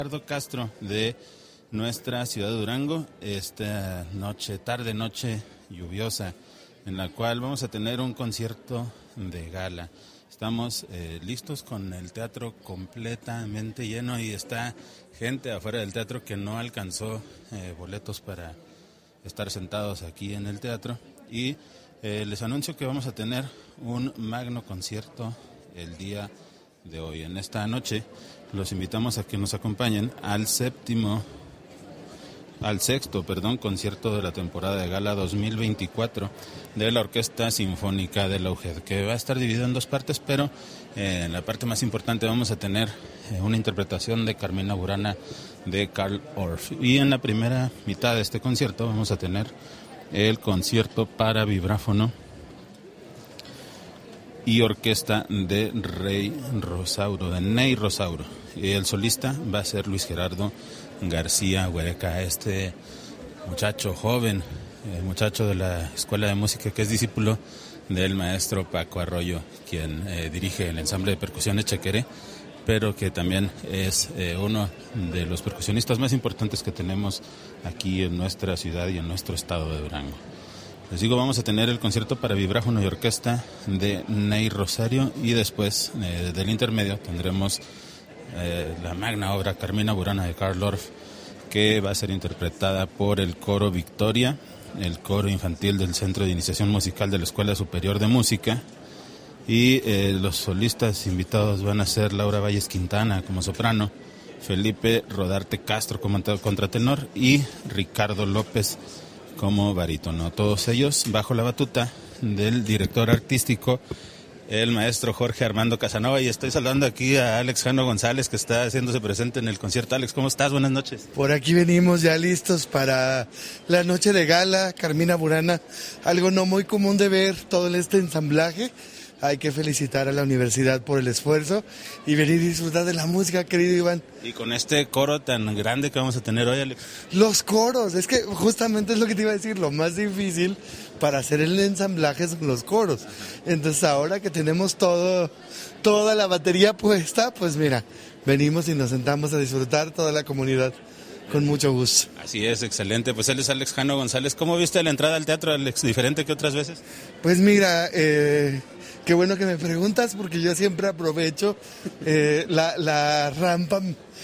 Ricardo Castro de nuestra ciudad de Durango, esta tarde noche lluviosa, en la cual vamos a tener un concierto de gala. Estamos listos con el teatro completamente lleno y está gente afuera del teatro que no alcanzó boletos para estar sentados aquí en el teatro. Y les anuncio que vamos a tener un magno concierto el día de hoy. En esta noche los invitamos a que nos acompañen al sexto concierto de la temporada de gala 2024 de la Orquesta Sinfónica de la UGED, que va a estar dividido en dos partes, pero en la parte más importante vamos a tener una interpretación de Carmina Burana de Carl Orff, y en la primera mitad de este concierto vamos a tener el concierto para vibráfono y orquesta de Ney Rosauro. Y el solista va a ser Luis Gerardo García Huereca, este muchacho joven, muchacho de la Escuela de Música, que es discípulo del maestro Paco Arroyo, quien dirige el ensamble de percusión Echequeré, pero que también es uno de los percusionistas más importantes que tenemos aquí en nuestra ciudad y en nuestro estado de Durango. Les digo, vamos a tener el concierto para vibráfono y orquesta de Ney Rosario, y después del intermedio tendremos la magna obra Carmina Burana de Carl Orff, que va a ser interpretada por el Coro Victoria, el coro infantil del Centro de Iniciación Musical de la Escuela Superior de Música, y los solistas invitados van a ser Laura Valles Quintana como soprano, Felipe Rodarte Castro como contratenor y Ricardo López como barítono. Todos ellos bajo la batuta del director artístico, el maestro Jorge Armando Casanova. Y estoy saludando aquí a Alex Jano González, que está haciéndose presente en el concierto. Alex, ¿cómo estás? Buenas noches. Por aquí venimos ya listos para la noche de gala, Carmina Burana. Algo no muy común de ver, todo este ensamblaje. Hay que felicitar a la universidad por el esfuerzo y venir a disfrutar de la música, querido Iván. Y con este coro tan grande que vamos a tener hoy, Alex. Los coros, es que justamente es lo que te iba a decir, lo más difícil para hacer el ensamblaje son los coros. Entonces ahora que tenemos toda la batería puesta, pues mira, venimos y nos sentamos a disfrutar toda la comunidad. Con mucho gusto. Así es, excelente. Pues él es Alex Jano González. ¿Cómo viste la entrada al teatro, Alex? ¿Diferente que otras veces? Pues mira, qué bueno que me preguntas, porque yo siempre aprovecho la rampa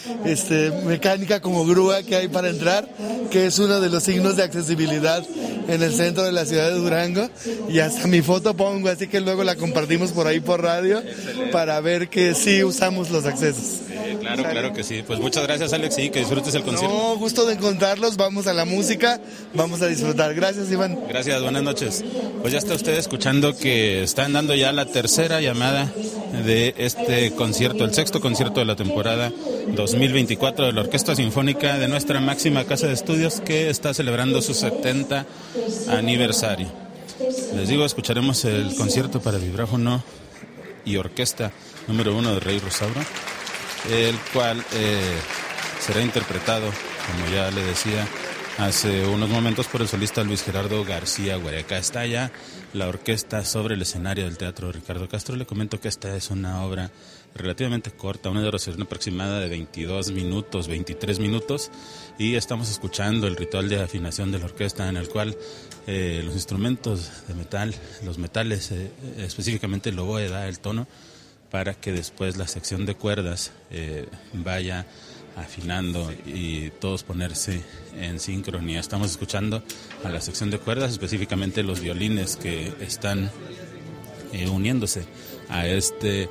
mecánica como grúa que hay para entrar, que es uno de los signos de accesibilidad en el centro de la ciudad de Durango, y hasta mi foto pongo, así que luego la compartimos por ahí por radio. Excelente. Para ver que sí usamos los accesos. Claro que sí. Pues muchas gracias, Alex, y que disfrutes el concierto. No, gusto de encontrarlos, vamos a la música, vamos a disfrutar. Gracias, Iván. Gracias, buenas noches. Pues ya está usted escuchando que están dando ya la tercera llamada de este concierto, el sexto concierto de la temporada 2024 de la Orquesta Sinfónica de nuestra máxima casa de estudios, que está celebrando su 70 aniversario. Les digo, escucharemos el concierto para vibráfono y orquesta número 1 de Ney Rosauro, el cual será interpretado, como ya le decía hace unos momentos, por el solista Luis Gerardo García Huereca. Está ya la orquesta sobre el escenario del Teatro Ricardo Castro. Le comento que esta es una obra relativamente corta, una duración aproximada de 22 minutos, 23 minutos, y estamos escuchando el ritual de afinación de la orquesta, en el cual los instrumentos de metal, los metales, específicamente el oboe, da el tono para que después la sección de cuerdas vaya afinando y todos ponerse en sincronía. Estamos escuchando a la sección de cuerdas, específicamente los violines que están uniéndose a este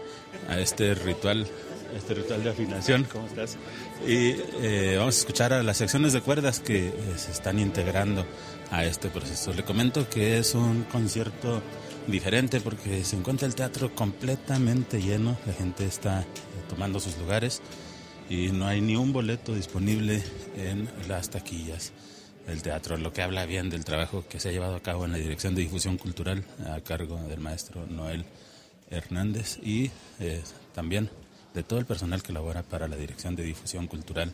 ritual de afinación. ¿Cómo estás? Y vamos a escuchar a las secciones de cuerdas que se están integrando a este proceso. Le comento que es un concierto diferente porque se encuentra el teatro completamente lleno, la gente está tomando sus lugares y no hay ni un boleto disponible en las taquillas del teatro, lo que habla bien del trabajo que se ha llevado a cabo en la Dirección de Difusión Cultural a cargo del maestro Noel Hernández, y también de todo el personal que labora para la Dirección de Difusión Cultural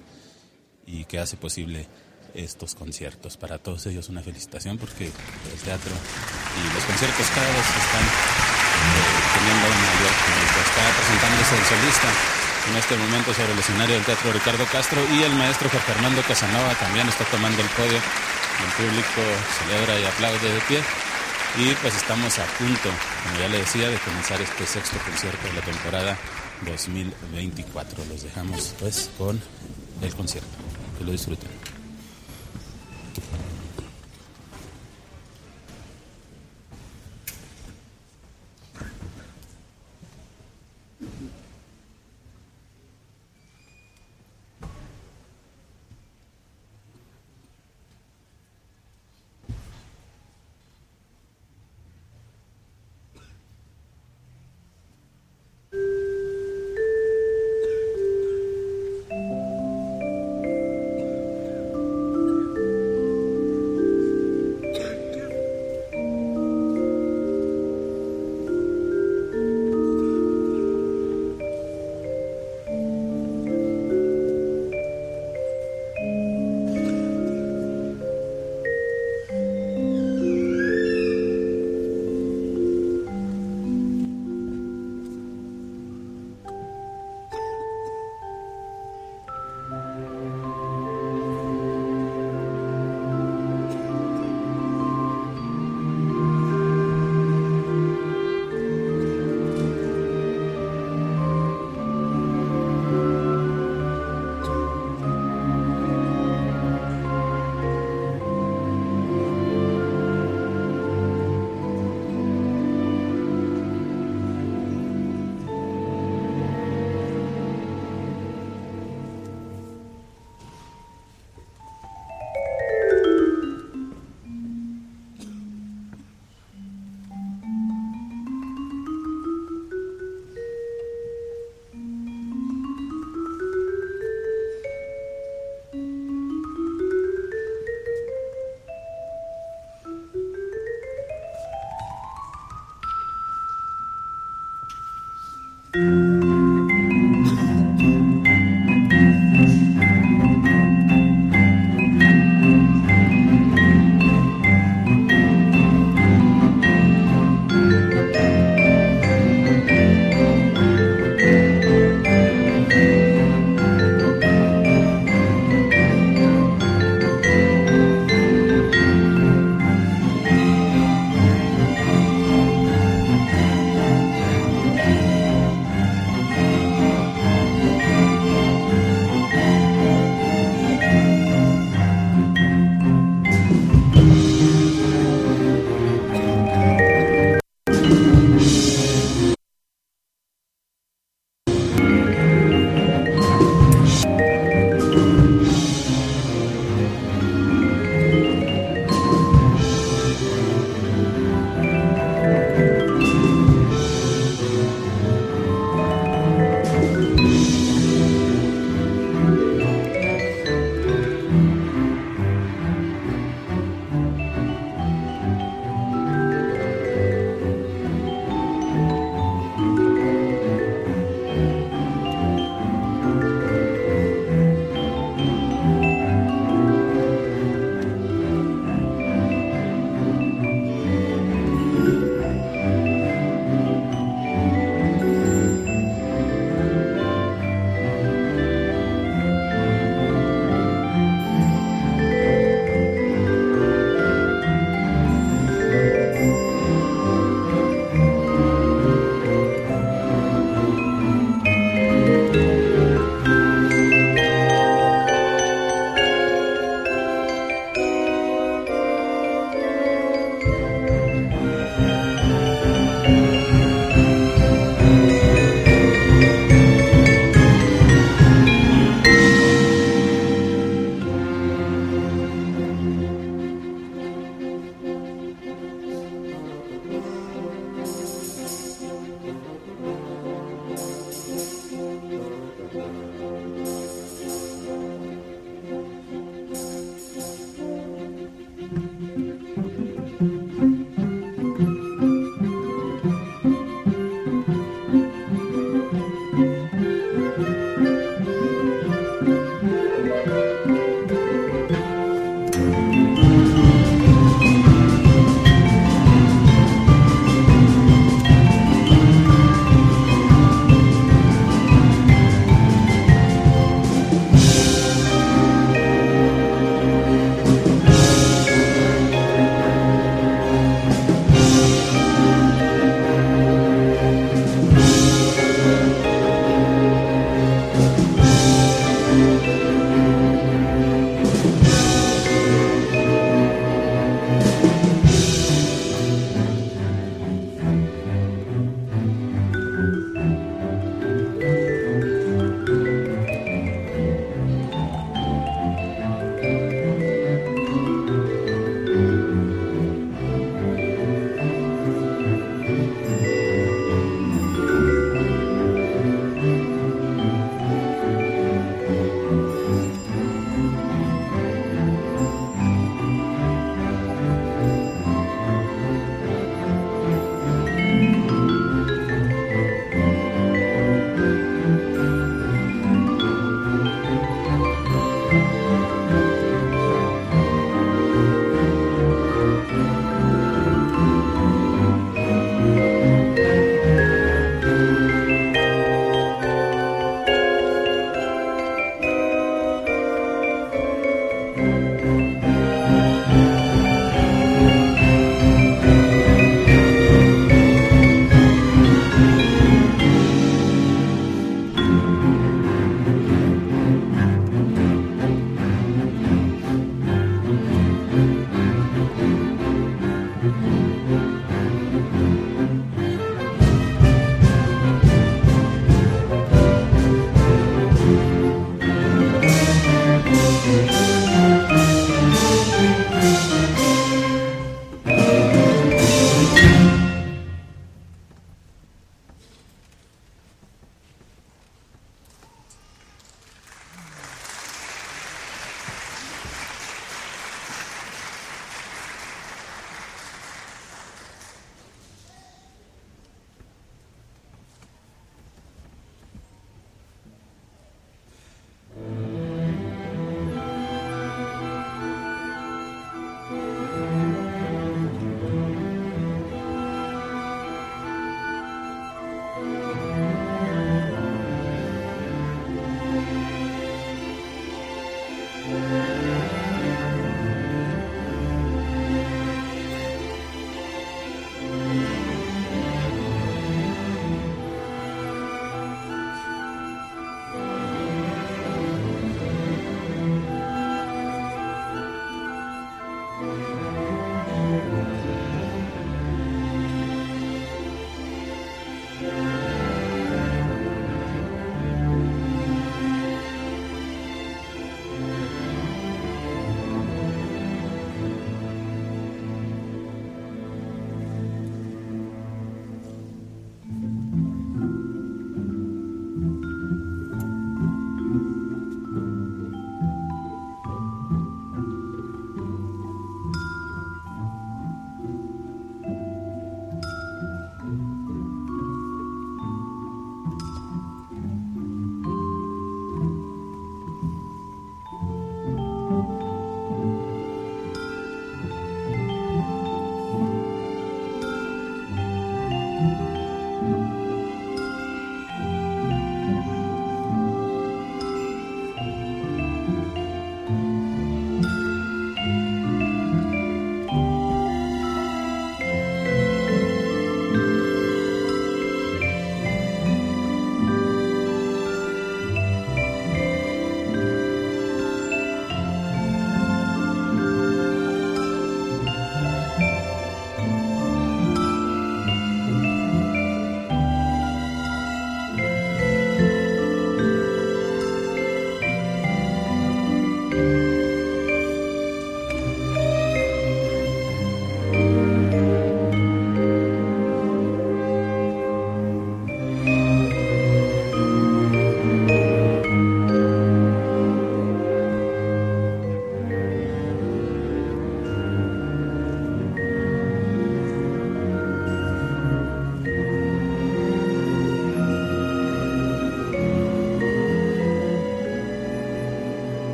y que hace posible estos conciertos. Para todos ellos una felicitación, porque el teatro y los conciertos cada vez están teniendo un mayor público. Está presentándose el solista en este momento sobre el escenario del Teatro Ricardo Castro, y el maestro Jorge Fernando Casanova también está tomando el podio. El público celebra y aplaude de pie. Y pues estamos a punto, como ya le decía, de comenzar este sexto concierto de la temporada 2024. Los dejamos pues con el concierto. Que lo disfruten.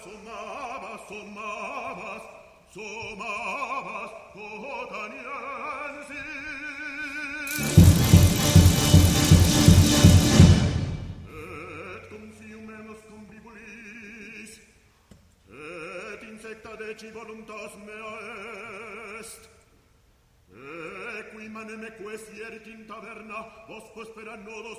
Deci voluntas mea est. Qui manem eques ierit in taverna, vosco spera nodo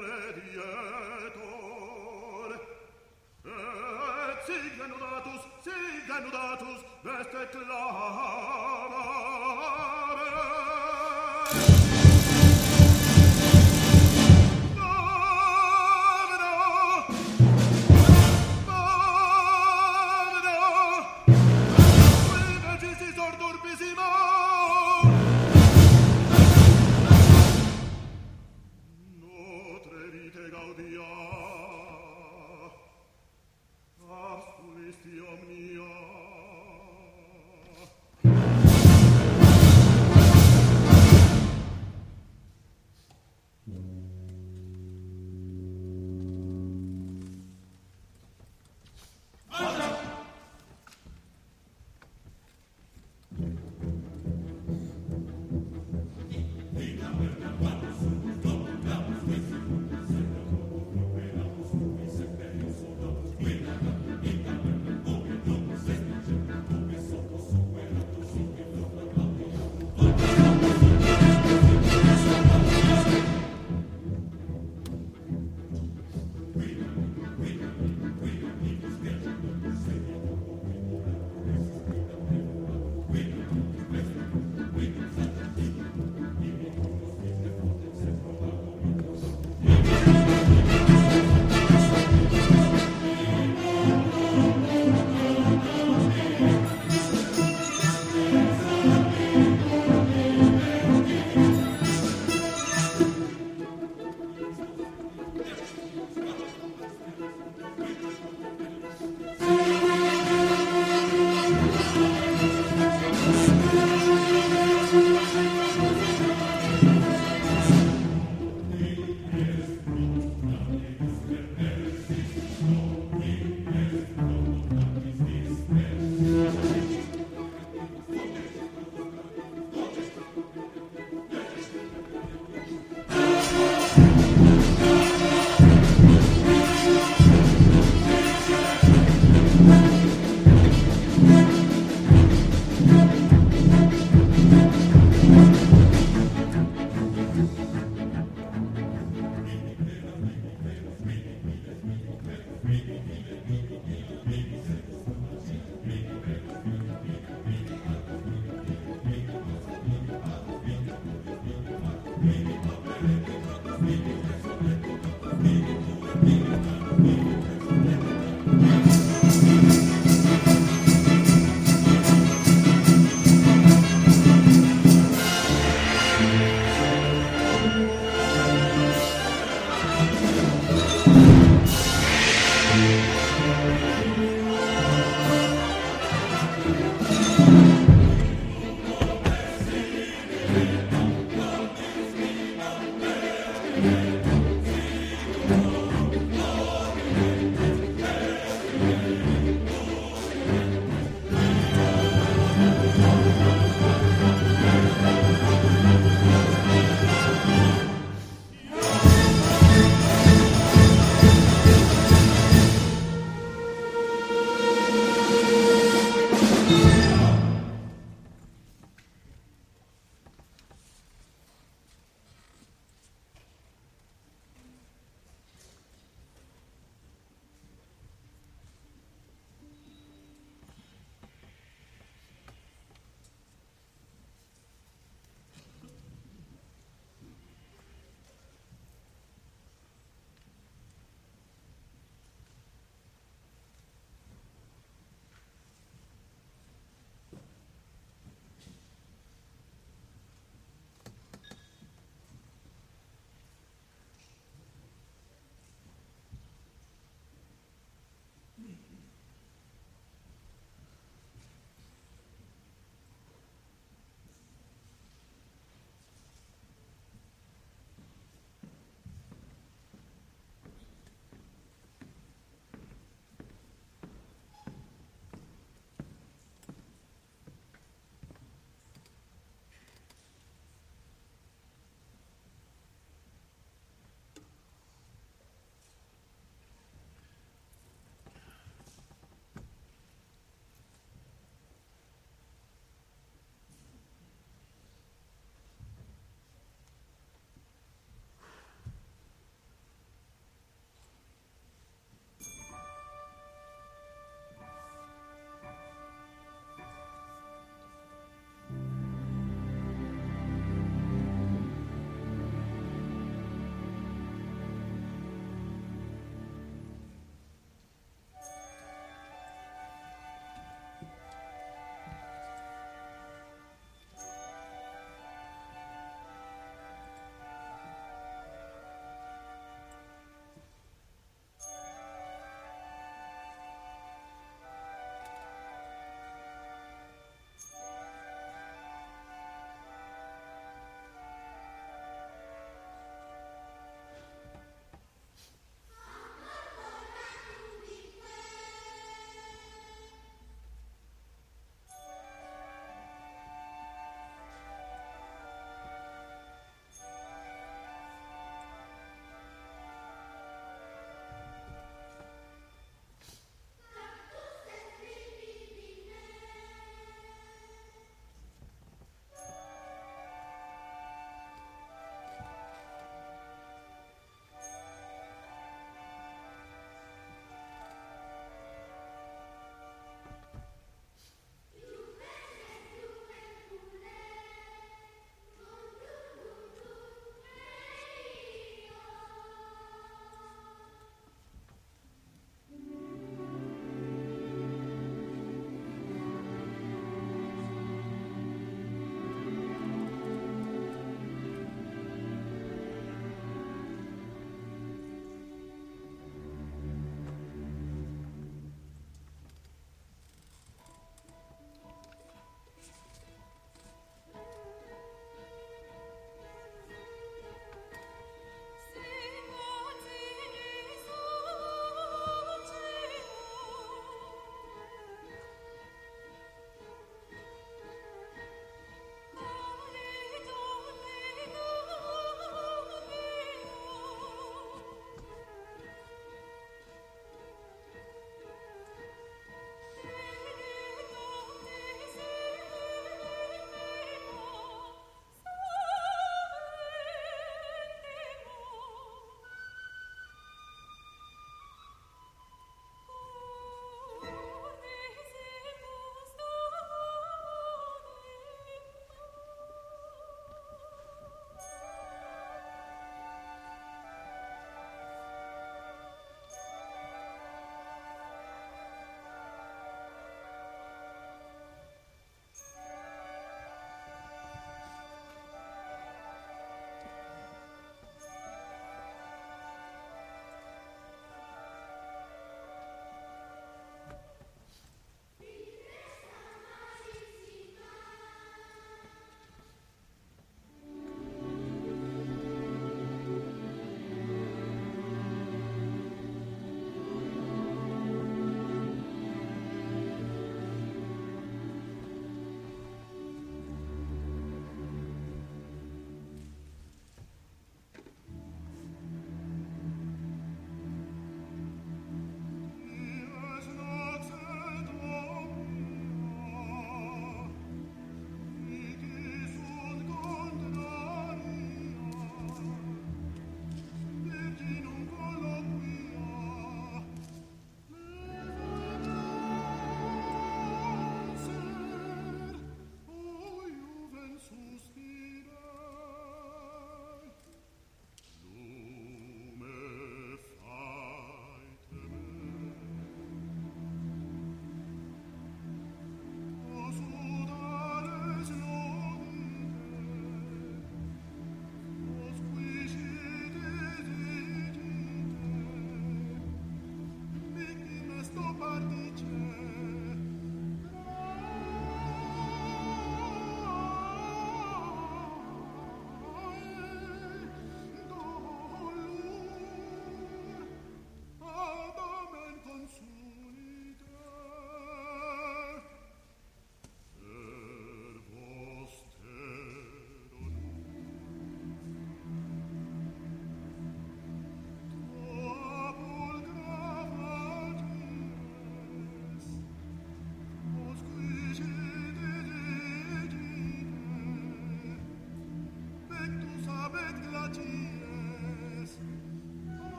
secredietor. Et siga nudatus, veste clamare.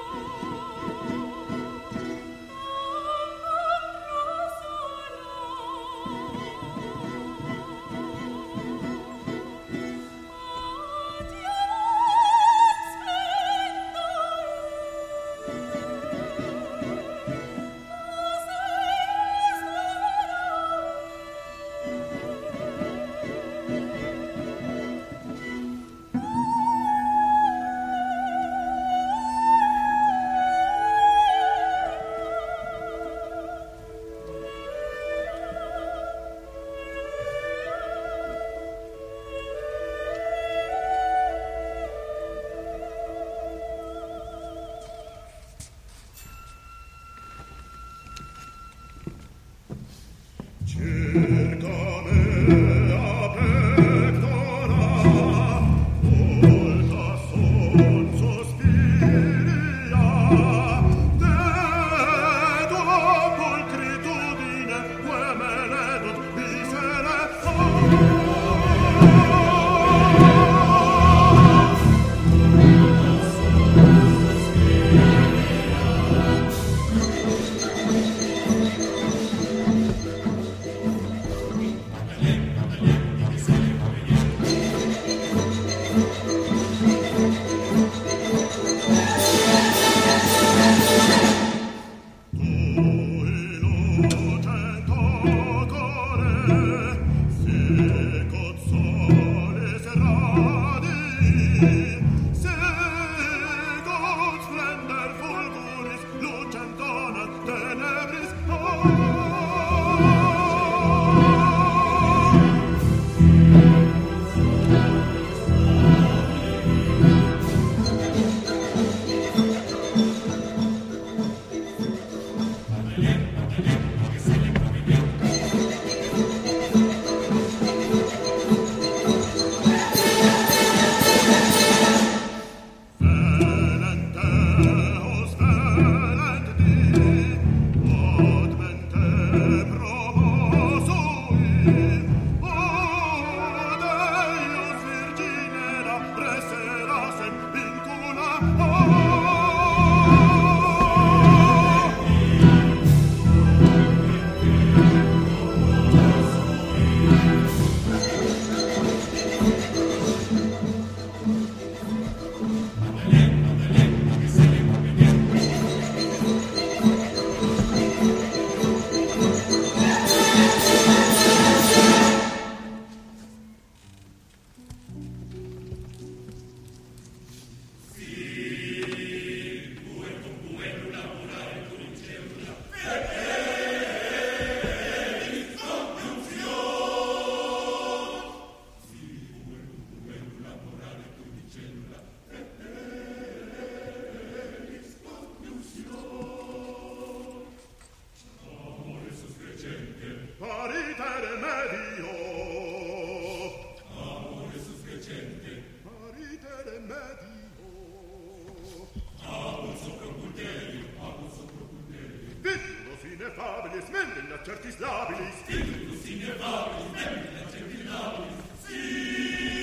Certis labilis, certis labilis,